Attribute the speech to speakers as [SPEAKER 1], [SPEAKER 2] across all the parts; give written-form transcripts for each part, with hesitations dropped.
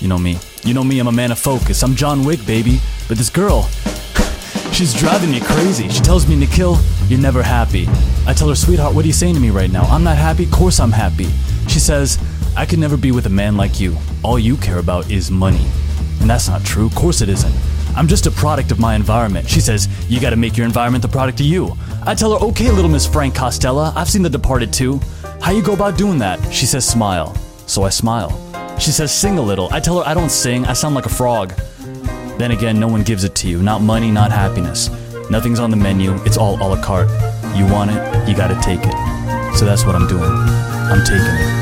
[SPEAKER 1] You know me. You know me, I'm a man of focus. I'm John Wick, baby. But this girl, she's driving me crazy. She tells me, Nikhil, you're never happy. I tell her, sweetheart, what are you saying to me right now? I'm not happy? Of course I'm happy. She says, I could never be with a man like you. All you care about is money. And that's not true. Of course it isn't. I'm just a product of my environment. She says, you gotta make your environment the product of you. I tell her, okay, little Miss Frank Costello, I've seen The Departed too. How you go about doing that? She says, smile. So I smile. She says, sing a little. I tell her, I don't sing, I sound like a frog. Then again, no one gives it to you. Not money, not happiness. Nothing's on the menu, it's all a la carte. You want it, you gotta take it. So that's what I'm doing. I'm taking it.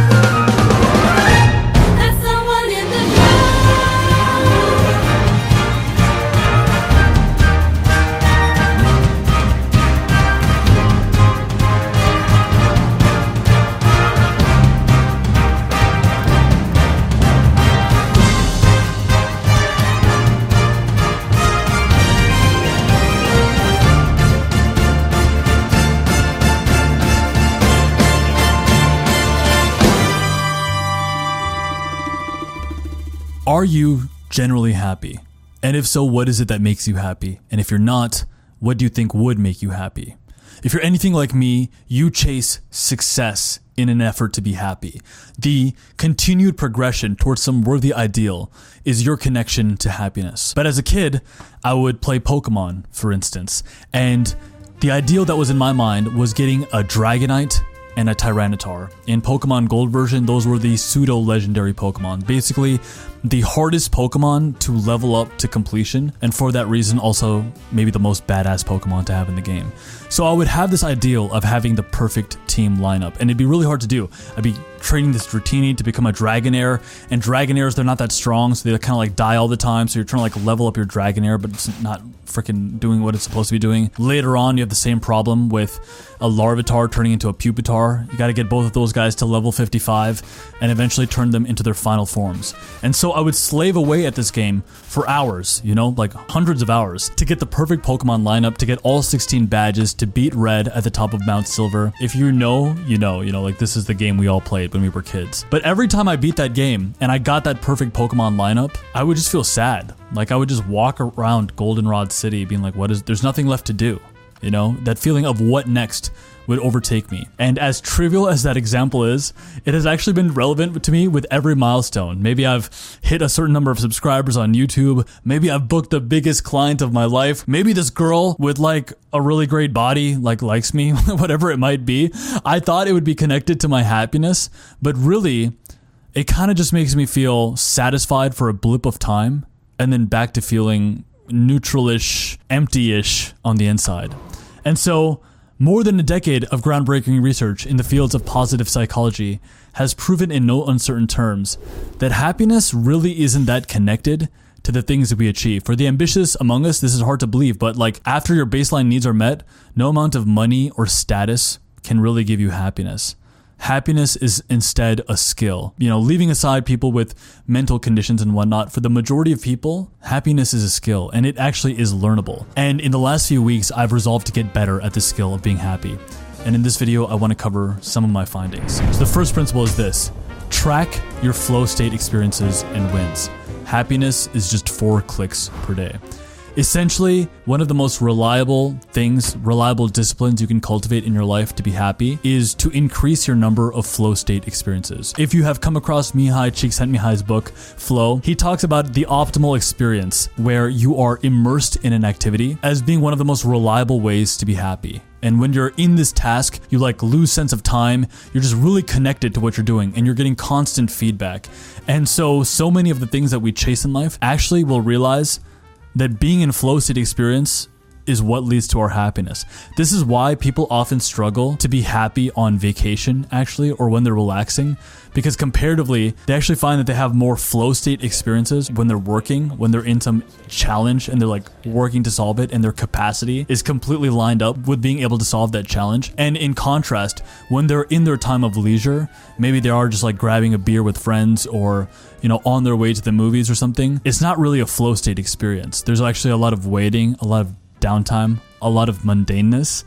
[SPEAKER 1] Are you generally happy? And if so, what is it that makes you happy? And if you're not, what do you think would make you happy? If you're anything like me, you chase success in an effort to be happy. The continued progression towards some worthy ideal is your connection to happiness. But as a kid, I would play Pokemon, for instance, and the ideal that was in my mind was getting a Dragonite and a Tyranitar. In Pokemon Gold version, those were the pseudo-legendary Pokemon. Basically, the hardest Pokemon to level up to completion, and for that reason also maybe the most badass Pokemon to have in the game. So I would have this ideal of having the perfect team lineup, and it'd be really hard to do. I'd be training this Dratini to become a Dragonair, and Dragonairs, they're not that strong, so they kind of like die all the time, so you're trying to like level up your Dragonair, but it's not freaking doing what it's supposed to be doing. Later on, you have the same problem with a Larvitar turning into a Pupitar. You gotta get both of those guys to level 55, and eventually turn them into their final forms. And so I would slave away at this game for hours, you know, like hundreds of hours, to get the perfect Pokemon lineup, to get all 16 badges, to beat Red at the top of Mount Silver. If you know, you know, like this is the game we all played when we were kids. But every time I beat that game and I got that perfect Pokemon lineup, I would just feel sad. Like I would just walk around Goldenrod City being like, there's nothing left to do. You know, that feeling of what next would overtake me. And as trivial as that example is, it has actually been relevant to me with every milestone. Maybe I've hit a certain number of subscribers on YouTube. Maybe I've booked the biggest client of my life. Maybe this girl with like a really great body likes me, whatever it might be. I thought it would be connected to my happiness, but really it kind of just makes me feel satisfied for a blip of time and then back to feeling neutral-ish, empty-ish on the inside. And so, more than a decade of groundbreaking research in the fields of positive psychology has proven in no uncertain terms that happiness really isn't that connected to the things that we achieve. For the ambitious among us, this is hard to believe, but like after your baseline needs are met, no amount of money or status can really give you happiness. Happiness is instead a skill. You know, leaving aside people with mental conditions and whatnot, for the majority of people, happiness is a skill, and it actually is learnable. And in the last few weeks, I've resolved to get better at the skill of being happy. And in this video, I want to cover some of my findings. So the first principle is this: track your flow state experiences and wins. Happiness is just 4 clicks per day. Essentially, one of the most reliable disciplines you can cultivate in your life to be happy is to increase your number of flow state experiences. If you have come across Mihai Csikszentmihalyi's book, Flow, he talks about the optimal experience where you are immersed in an activity as being one of the most reliable ways to be happy. And when you're in this task, you like lose sense of time, you're just really connected to what you're doing and you're getting constant feedback. And so many of the things that we chase in life actually will realize that being in flow state experience is what leads to our happiness. This is why people often struggle to be happy on vacation, actually, or when they're relaxing, because comparatively, they actually find that they have more flow state experiences when they're working, when they're in some challenge and they're like working to solve it, and their capacity is completely lined up with being able to solve that challenge. And in contrast, when they're in their time of leisure, maybe they are just like grabbing a beer with friends or, you know, on their way to the movies or something, it's not really a flow state experience. There's actually a lot of waiting, a lot of downtime, a lot of mundaneness.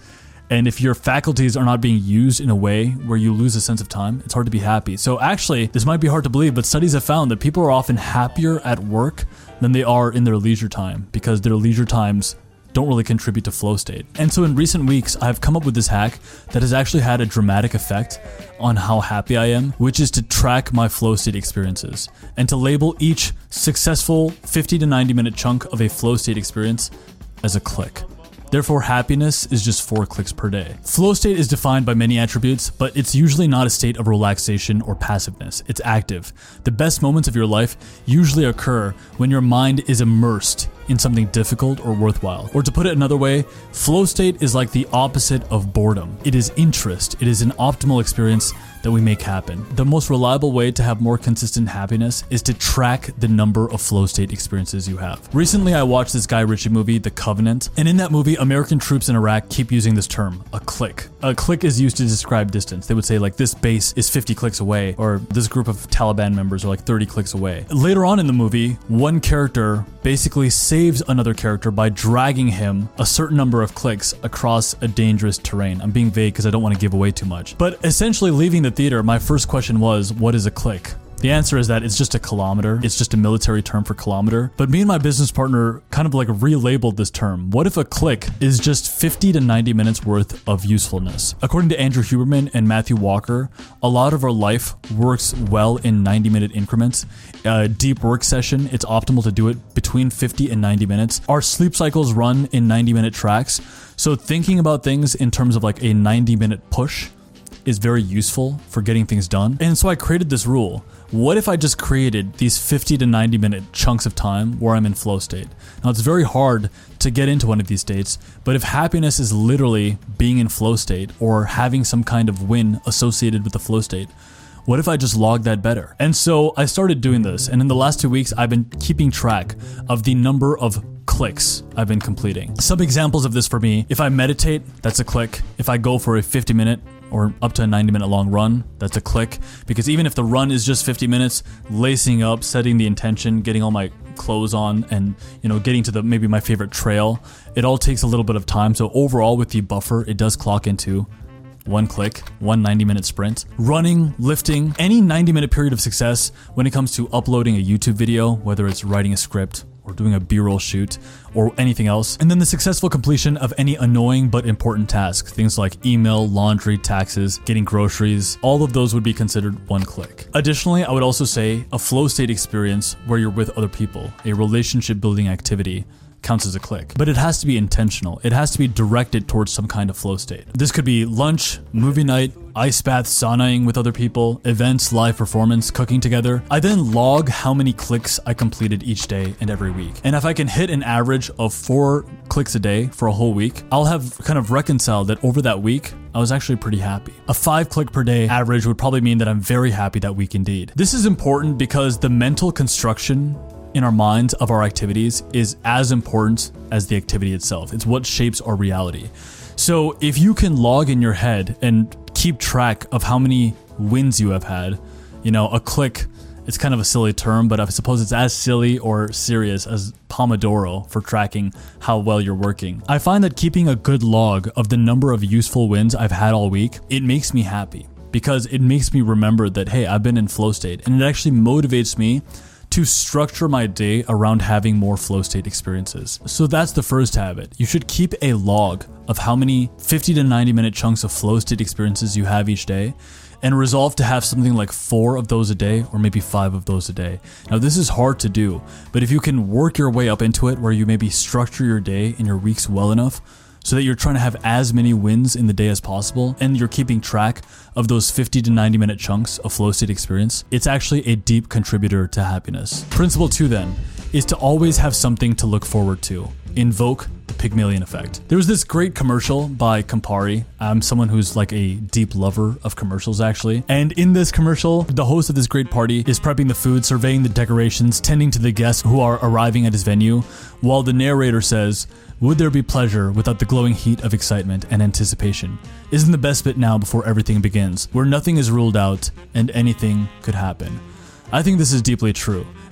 [SPEAKER 1] And if your faculties are not being used in a way where you lose a sense of time, it's hard to be happy. So actually, this might be hard to believe, but studies have found that people are often happier at work than they are in their leisure time because their leisure times don't really contribute to flow state. And so in recent weeks, I've come up with this hack that has actually had a dramatic effect on how happy I am, which is to track my flow state experiences and to label each successful 50 to 90 minute chunk of a flow state experience as a click. Therefore, happiness is just 4 clicks per day. Flow state is defined by many attributes, but it's usually not a state of relaxation or passiveness. It's active. The best moments of your life usually occur when your mind is immersed in something difficult or worthwhile. Or to put it another way, flow state is like the opposite of boredom. It is interest. It is an optimal experience that we make happen. The most reliable way to have more consistent happiness is to track the number of flow state experiences you have. Recently, I watched this Guy Ritchie movie, The Covenant, and in that movie, American troops in Iraq keep using this term, a click. A click is used to describe distance. They would say like this base is 50 clicks away, or this group of Taliban members are like 30 clicks away. Later on in the movie, one character basically saves another character by dragging him a certain number of clicks across a dangerous terrain. I'm being vague because I don't want to give away too much. But essentially leaving the theater, my first question was, what is a click? The answer is that it's just a kilometer. It's just a military term for kilometer. But me and my business partner kind of like relabeled this term. What if a click is just 50 to 90 minutes worth of usefulness? According to Andrew Huberman and Matthew Walker, a lot of our life works well in 90-minute increments. A deep work session, it's optimal to do it between 50 and 90 minutes. Our sleep cycles run in 90-minute tracks. So thinking about things in terms of like a 90-minute push is very useful for getting things done. And so I created this rule. What if I just created these 50 to 90 minute chunks of time where I'm in flow state? Now it's very hard to get into one of these states, but if happiness is literally being in flow state or having some kind of win associated with the flow state, what if I just logged that better? And so I started doing this, and in the last 2 weeks, I've been keeping track of the number of clicks I've been completing. Some examples of this for me: if I meditate, that's a click. If I go for a 50-minute or up to a 90-minute long run, that's a click. Because even if the run is just 50 minutes, lacing up, setting the intention, getting all my clothes on, and getting to maybe my favorite trail, it all takes a little bit of time. So overall with the buffer, it does clock into 1 click, 1 90-minute sprint. Running, lifting, any 90-minute period of success when it comes to uploading a YouTube video, whether it's writing a script or doing a B-roll shoot or anything else. And then the successful completion of any annoying but important task, things like email, laundry, taxes, getting groceries, all of those would be considered 1 click. Additionally, I would also say a flow state experience where you're with other people, a relationship building activity, counts as a click. But it has to be intentional. It has to be directed towards some kind of flow state. This could be lunch, movie night, ice bath, saunaing with other people, events, live performance, cooking together. I then log how many clicks I completed each day and every week. And if I can hit an average of 4 clicks a day for a whole week, I'll have kind of reconciled that over that week, I was actually pretty happy. A 5 click per day average would probably mean that I'm very happy that week indeed. This is important because the mental construction in our minds of our activities is as important as the activity itself. It's what shapes our reality. So if you can log in your head and keep track of how many wins you have had, a click, it's kind of a silly term, but I suppose it's as silly or serious as Pomodoro for tracking how well you're working. I find that keeping a good log of the number of useful wins I've had all week, it makes me happy because it makes me remember that, hey, I've been in flow state, and it actually motivates me to structure my day around having more flow state experiences. So that's the first habit. You should keep a log of how many 50 to 90 minute chunks of flow state experiences you have each day, and resolve to have something like 4 of those a day or maybe 5 of those a day. Now this is hard to do, but if you can work your way up into it where you maybe structure your day and your weeks well enough so that you're trying to have as many wins in the day as possible, and you're keeping track of those 50 to 90 minute chunks of flow state experience, it's actually a deep contributor to happiness. Principle 2 then is to always have something to look forward to. Invoke the Pygmalion effect. There was this great commercial by Campari. I'm someone who's like a deep lover of commercials actually. And in this commercial, the host of this great party is prepping the food, surveying the decorations, tending to the guests who are arriving at his venue, while the narrator says, "Would there be pleasure without the glowing heat of excitement and anticipation? Isn't the best bit now before everything begins, where nothing is ruled out and anything could happen?" I think this is deeply true.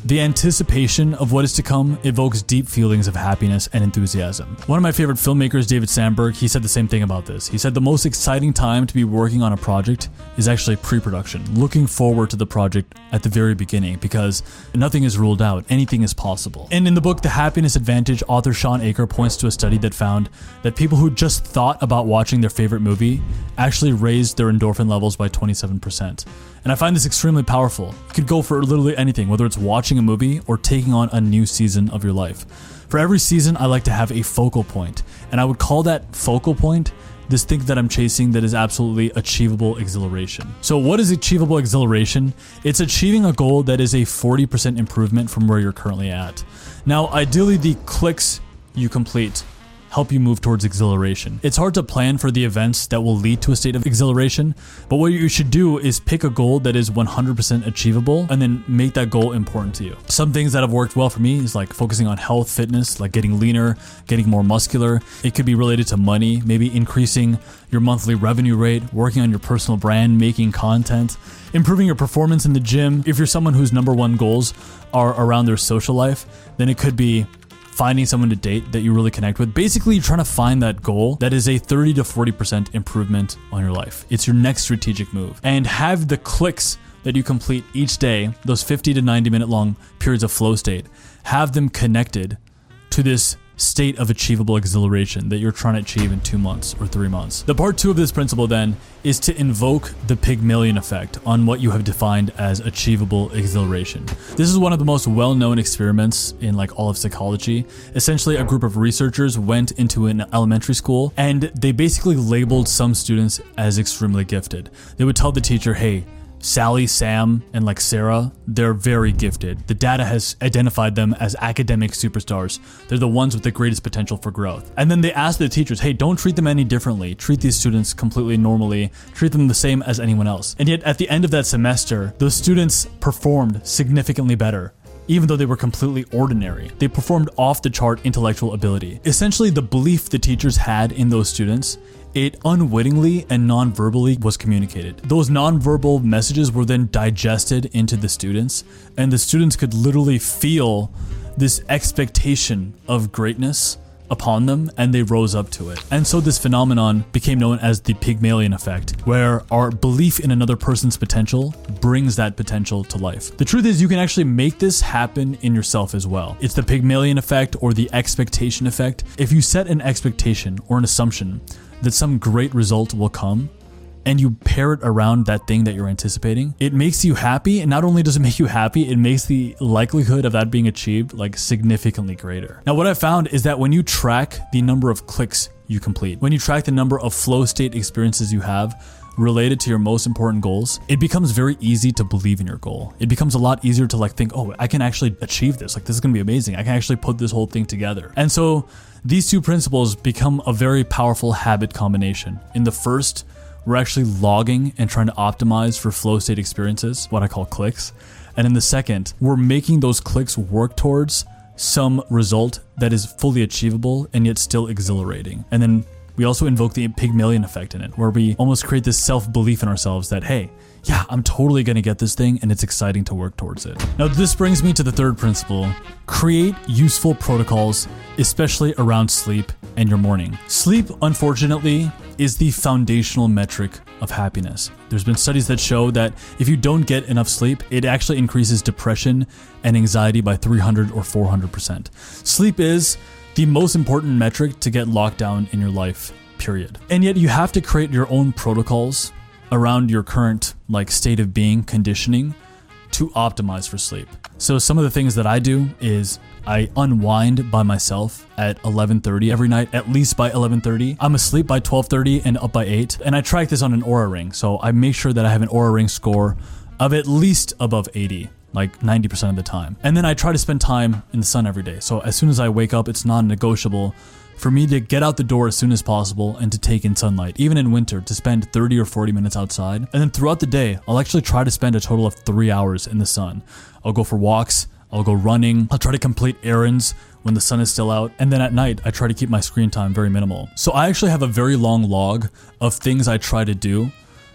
[SPEAKER 1] The anticipation of what is to come evokes deep feelings of happiness and enthusiasm. One of my favorite filmmakers, David Sandberg, he said the same thing about this. He said the most exciting time to be working on a project is actually pre-production, looking forward to the project at the very beginning, because nothing is ruled out, anything is possible. And in the book, The Happiness Advantage, author Sean Aker points to a study that found that people who just thought about watching their favorite movie actually raised their endorphin levels by 27%. And I find this extremely powerful. You could go for literally anything, whether it's watching a movie or taking on a new season of your life. For every season, I like to have a focal point, and I would call that focal point this thing that I'm chasing that is absolutely achievable exhilaration. So what is achievable exhilaration? It's achieving a goal that is a 40% improvement from where you're currently at. Now, ideally, the clicks you complete help you move towards exhilaration. It's hard to plan for the events that will lead to a state of exhilaration, but what you should do is pick a goal that is 100% achievable and then make that goal important to you. Some things that have worked well for me is like focusing on health, fitness, like getting leaner, getting more muscular. It could be related to money, maybe increasing your monthly revenue rate, working on your personal brand, making content, improving your performance in the gym. If you're someone whose number one goals are around their social life, then it could be finding someone to date that you really connect with. Basically, you're trying to find that goal that is a 30 to 40% improvement on your life. It's your next strategic move. And have the clicks that you complete each day, those 50 to 90 minute long periods of flow state, have them connected to this state of achievable exhilaration that you're trying to achieve in 2 months or 3 months. The part 2 of this principle then is to invoke the Pygmalion effect on what you have defined as achievable exhilaration. This is one of the most well-known experiments in like all of psychology. Essentially, a group of researchers went into an elementary school and they basically labeled some students as extremely gifted. They would tell the teacher, hey, Sally, Sam, and like Sarah, they're very gifted. The data has identified them as academic superstars. They're the ones with the greatest potential for growth. And then they asked the teachers, hey, don't treat them any differently. Treat these students completely normally. Treat them the same as anyone else. And yet at the end of that semester, those students performed significantly better. Even though they were completely ordinary, they performed off the chart intellectual ability. Essentially, the belief the teachers had in those students, it unwittingly and non-verbally was communicated. Those non-verbal messages were then digested into the students, and the students could literally feel this expectation of greatness upon them, and they rose up to it. And so this phenomenon became known as the Pygmalion effect, where our belief in another person's potential brings that potential to life. The truth is, you can actually make this happen in yourself as well. It's the Pygmalion effect or the expectation effect. If you set an expectation or an assumption that some great result will come, and you pair it around that thing that you're anticipating, it makes you happy. And not only does it make you happy, it makes the likelihood of that being achieved like significantly greater. Now, what I found is that when you track the number of clicks you complete, when you track the number of flow state experiences you have related to your most important goals, it becomes very easy to believe in your goal. It becomes a lot easier to like think, oh, I can actually achieve this. Like, this is going to be amazing. I can actually put this whole thing together. And so these two principles become a very powerful habit combination. In the first, we're actually logging and trying to optimize for flow state experiences, what I call clicks. And in the second, we're making those clicks work towards some result that is fully achievable and yet still exhilarating. And then we also invoke the Pygmalion effect in it, where we almost create this self-belief in ourselves that, hey, yeah, I'm totally going to get this thing and it's exciting to work towards it. Now, this brings me to the third principle. Create useful protocols, especially around sleep and your morning. Sleep, unfortunately, is the foundational metric of happiness. There's been studies that show that if you don't get enough sleep, it actually increases depression and anxiety by 300 or 400%. Sleep is the most important metric to get locked down in your life, period. And yet you have to create your own protocols around your current like state of being, conditioning, to optimize for sleep. So some of the things that I do is I unwind by myself at 11:30 every night, at least by 11:30. I'm asleep by 12:30 and up by 8. And I track this on an Oura Ring. So I make sure that I have an Oura Ring score of at least above 80, like 90% of the time. And then I try to spend time in the sun every day. So as soon as I wake up, it's non-negotiable for me to get out the door as soon as possible and to take in sunlight, even in winter, to spend 30 or 40 minutes outside. And then throughout the day, I'll actually try to spend a total of 3 hours in the sun. I'll go for walks, I'll go running, I'll try to complete errands when the sun is still out, and then at night, I try to keep my screen time very minimal. So I actually have a very long log of things I try to do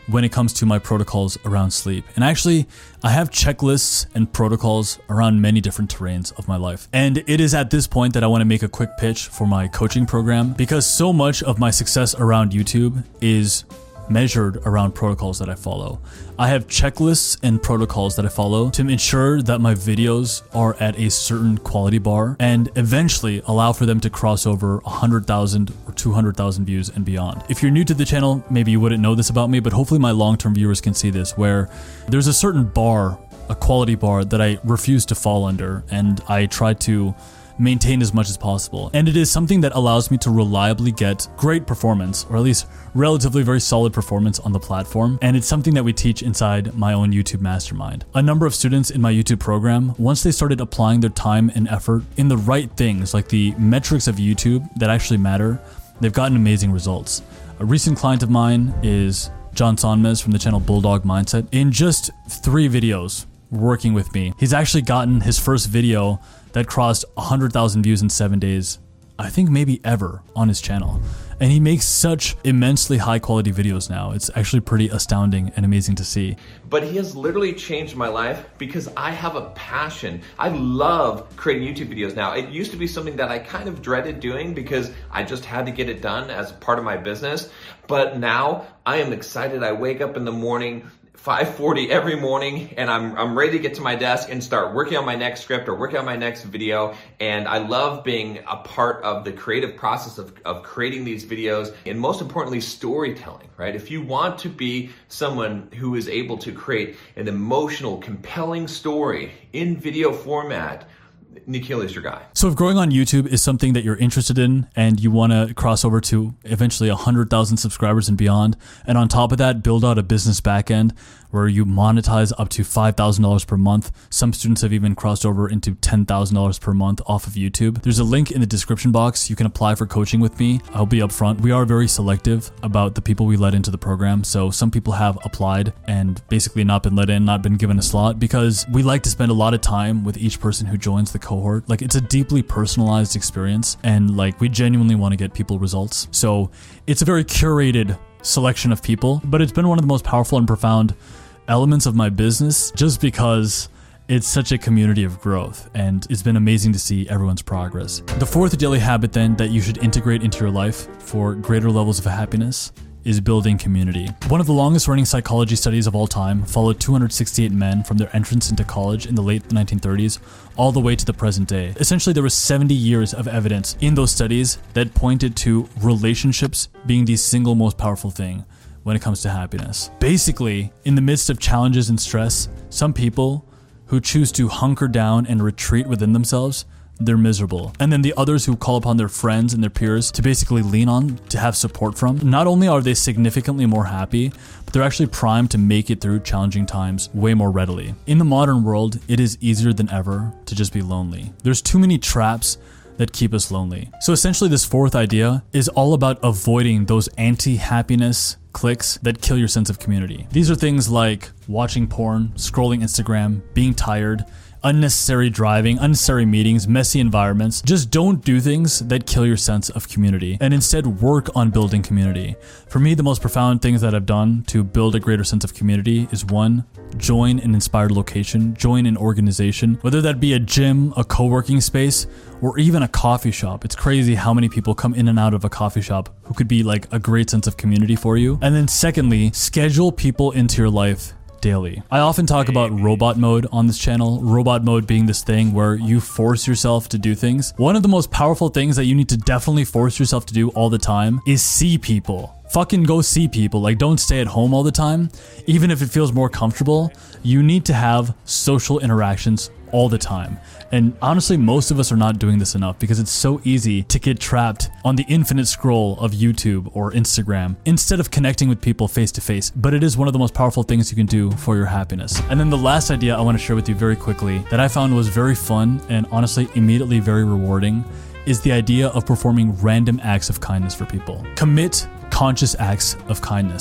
[SPEAKER 1] when it comes to my protocols around sleep. And actually, I have checklists and protocols around many different terrains of my life. And it is at this point that I want to make a quick pitch for my coaching program, because so much of my success around YouTube is measured around protocols that I follow. I have checklists and protocols that I follow to ensure that my videos are at a certain quality bar and eventually allow for them to cross over 100,000 or 200,000 views and beyond. If you're new to the channel, maybe you wouldn't know this about me, but hopefully my long-term viewers can see this, where there's a certain bar, a quality bar that I refuse to fall under, and I try to maintain as much as possible. And it is something that allows me to reliably get great performance, or at least relatively very solid performance on the platform. And it's something that we teach inside my own YouTube mastermind. A number of students in my YouTube program, once they started applying their time and effort in the right things, like the metrics of YouTube that actually matter, they've gotten amazing results. A recent client of mine is John Sonmez from the channel Bulldog Mindset. In just 3 videos working with me, he's actually gotten his first video that crossed 100,000 views in 7 days, I think maybe ever, on his channel. And he makes such immensely high quality videos now. It's actually pretty astounding and amazing to see.
[SPEAKER 2] But he has literally changed my life because I have a passion. I love creating YouTube videos now. It used to be something that I kind of dreaded doing because I just had to get it done as part of my business. But now I am excited. I wake up in the morning, 5:40 every morning, and I'm ready to get to my desk and start working on my next script or working on my next video. And I love being a part of the creative process of creating these videos, and most importantly, storytelling, right? If you want to be someone who is able to create an emotional, compelling story in video format, Nikhil is your guy.
[SPEAKER 1] So if growing on YouTube is something that you're interested in and you want to cross over to eventually 100,000 subscribers and beyond, and on top of that, build out a business backend where you monetize up to $5,000 per month. Some students have even crossed over into $10,000 per month off of YouTube. There's a link in the description box. You can apply for coaching with me. I'll be upfront. We are very selective about the people we let into the program. So some people have applied and basically not been let in, not been given a slot, because we like to spend a lot of time with each person who joins the cohort. Like, it's a deeply personalized experience, and like, we genuinely want to get people results. So it's a very curated selection of people, but it's been one of the most powerful and profound elements of my business, just because it's such a community of growth, and it's been amazing to see everyone's progress. The 4th daily habit then that you should integrate into your life for greater levels of happiness is building community. One of the longest running psychology studies of all time followed 268 men from their entrance into college in the late 1930s all the way to the present day. Essentially, there was 70 years of evidence in those studies that pointed to relationships being the single most powerful thing when it comes to happiness. Basically, in the midst of challenges and stress, some people who choose to hunker down and retreat within themselves, they're miserable. And then the others who call upon their friends and their peers to basically lean on, to have support from, not only are they significantly more happy, but they're actually primed to make it through challenging times way more readily. In the modern world, it is easier than ever to just be lonely. There's too many traps that keep us lonely. So essentially, this 4th idea is all about avoiding those anti-happiness clicks that kill your sense of community. These are things like watching porn, scrolling Instagram, being tired, unnecessary driving, unnecessary meetings, messy environments. Just don't do things that kill your sense of community, and instead work on building community. For me, the most profound things that I've done to build a greater sense of community is 1, join an inspired location, join an organization, whether that be a gym, a co-working space, or even a coffee shop. It's crazy how many people come in and out of a coffee shop who could be like a great sense of community for you. And then secondly, schedule people into your life daily. I often talk about robot mode on this channel, robot mode being this thing where you force yourself to do things. One of the most powerful things that you need to definitely force yourself to do all the time is see people. Fucking go see people. Like, don't stay at home all the time. Even if it feels more comfortable, you need to have social interactions all the time. And honestly, most of us are not doing this enough because it's so easy to get trapped on the infinite scroll of YouTube or Instagram instead of connecting with people face to face. But it is one of the most powerful things you can do for your happiness. And then the last idea I want to share with you very quickly that I found was very fun and honestly immediately very rewarding is the idea of performing random acts of kindness for people. Commit conscious acts of kindness.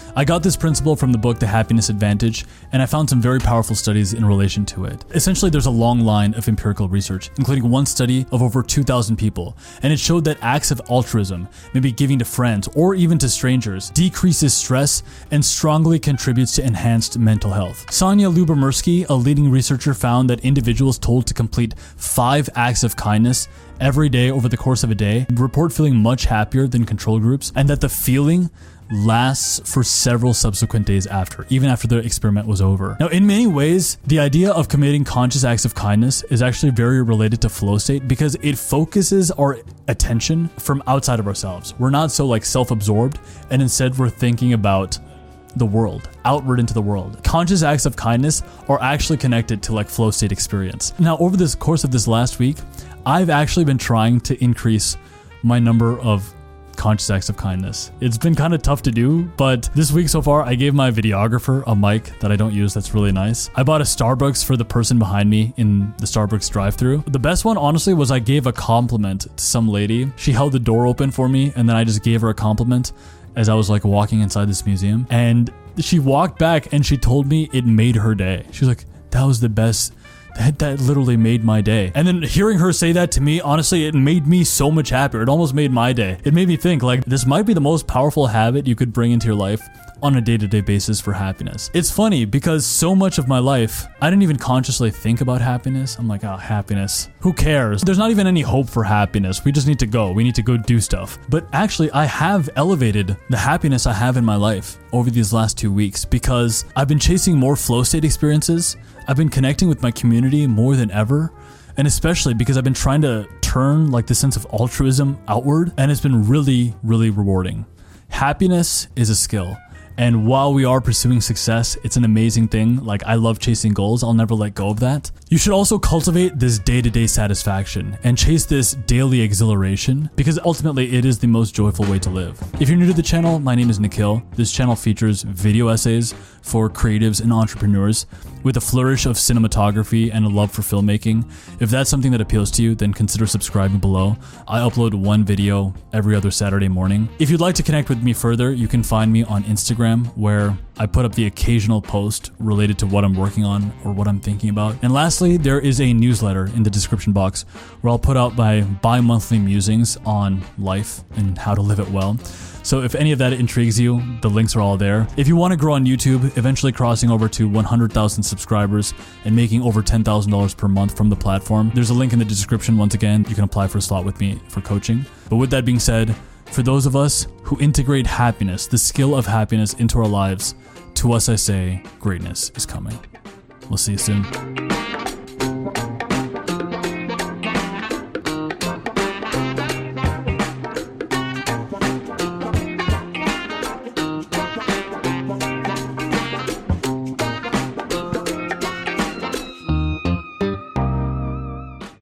[SPEAKER 1] I got this principle from the book The Happiness Advantage, and I found some very powerful studies in relation to it. Essentially, there's a long line of empirical research, including one study of over 2,000 people, and it showed that acts of altruism, maybe giving to friends or even to strangers, decreases stress and strongly contributes to enhanced mental health. Sonja Lyubomirsky, a leading researcher, found that individuals told to complete 5 acts of kindness every day over the course of a day report feeling much happier than control groups, and that the feeling lasts for several subsequent days after, even after the experiment was over. Now, in many ways, the idea of committing conscious acts of kindness is actually very related to flow state because it focuses our attention from outside of ourselves. We're not so self-absorbed, and instead we're thinking about the world, outward into the world. Conscious acts of kindness are actually connected to flow state experience. Now, over this course of this last week, I've actually been trying to increase my number of conscious acts of kindness. It's been kind of tough to do, but this week so far, I gave my videographer a mic that I don't use that's really nice. I bought a Starbucks for the person behind me in the Starbucks drive-thru. The best one, honestly, was I gave a compliment to some lady. She held the door open for me, and then I just gave her a compliment as I was walking inside this museum. And she walked back and she told me it made her day. She was like, that was the best. That literally made my day. And then hearing her say that to me, honestly, it made me so much happier. It almost made my day. It made me think this might be the most powerful habit you could bring into your life on a day-to-day basis for happiness. It's funny because so much of my life, I didn't even consciously think about happiness. I'm like, oh, happiness. Who cares? There's not even any hope for happiness. We just need to go. We need to go do stuff. But actually, I have elevated the happiness I have in my life over these last 2 weeks because I've been chasing more flow state experiences. I've been connecting with my community more than ever. And especially because I've been trying to turn the sense of altruism outward. And it's been really, really rewarding. Happiness is a skill. And while we are pursuing success, it's an amazing thing. I love chasing goals. I'll never let go of that. You should also cultivate this day-to-day satisfaction and chase this daily exhilaration because ultimately it is the most joyful way to live. If you're new to the channel, my name is Nikhil. This channel features video essays for creatives and entrepreneurs with a flourish of cinematography and a love for filmmaking. If that's something that appeals to you, then consider subscribing below. I upload one video every other Saturday morning. If you'd like to connect with me further, you can find me on Instagram, where I put up the occasional post related to what I'm working on or what I'm thinking about. And lastly, there is a newsletter in the description box where I'll put out my bi-monthly musings on life and how to live it well. So if any of that intrigues you, the links are all there. If you want to grow on YouTube, eventually crossing over to 100,000 subscribers and making over $10,000 per month from the platform, there's a link in the description. Once again, you can apply for a slot with me for coaching. But with that being said, for those of us who integrate happiness, the skill of happiness into our lives, to us I say, greatness is coming. We'll see you soon.